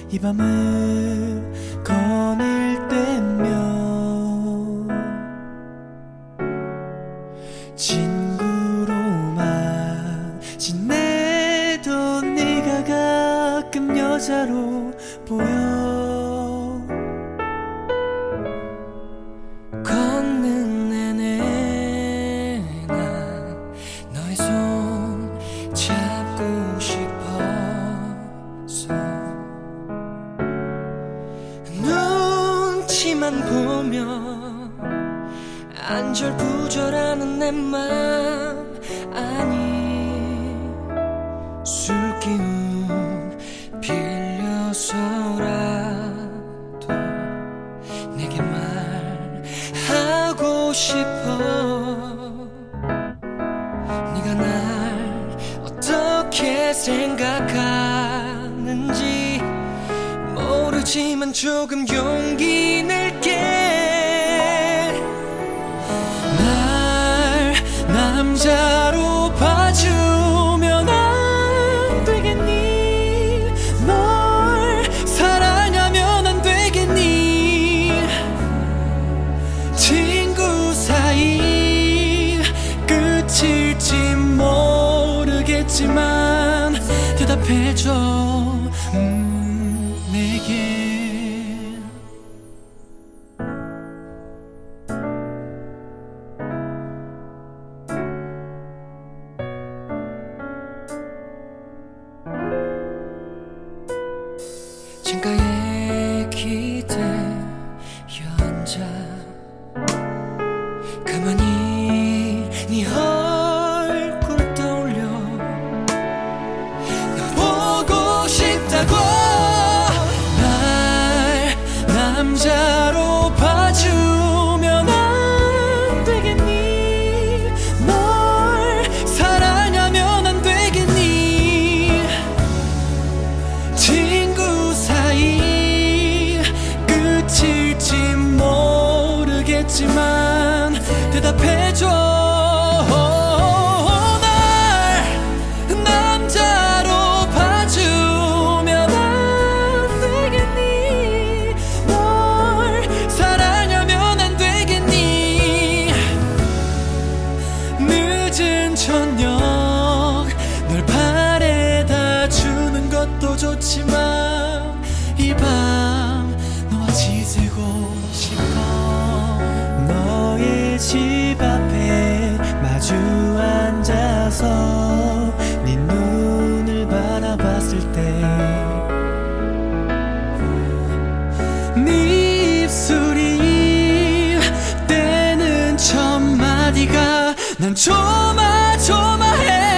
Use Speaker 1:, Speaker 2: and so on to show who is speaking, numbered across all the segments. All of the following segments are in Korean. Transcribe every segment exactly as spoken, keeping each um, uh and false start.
Speaker 1: 이 밤을 거닐 때면 친구로만 지내도 네가 가끔 여자로 보여.
Speaker 2: 걷는 내내 난 너의 손 잡고 싶어서 눈치만 보면 안절부절하는 내 맘 아니 술 기운 빌려서라도 내게 말하고 싶어. 네가 날 어떻게 생각하는지 모르지만 조금 용기 낼게. 날 남자로 봐주면 안 되겠니? 널 사랑하면 안 되겠니? 친구 사이 끝일지 모르겠지만 대답해줘. 음, 내게 창가에 기대어 앉아 가만히 네 얼굴 떠올려. 널 보고 싶다고. 날 남자로 봐주면 안 되겠니? 널 사랑하면 안 되겠니? 친구 사이 끝일지 모르겠지만 대답해줘. 날 남자로 봐주면 안 되겠니? 널 사랑하면 안 되겠니? 늦은 저녁 널 바래다 주는 것도 좋지만 이 밤 너와 지새고 싶어.
Speaker 1: 너의 집 앞에 마주 앉아서 네 눈을 바라봤을 때 네 입술이 떼는 첫 마디가 난 조마조마해.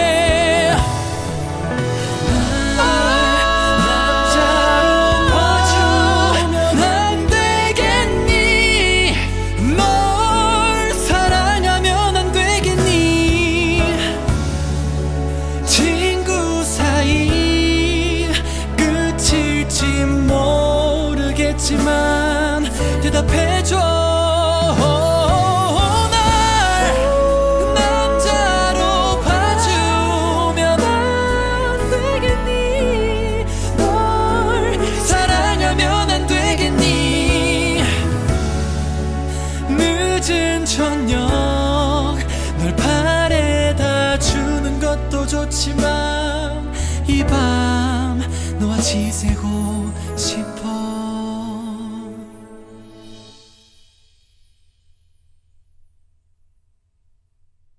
Speaker 2: 대답해줘. 날 남자로 봐주면 안 되겠니? 널 사랑하면 안 되겠니? 늦은 저녁 널 바래다 주는 것도 좋지만 이 밤 너와 지새고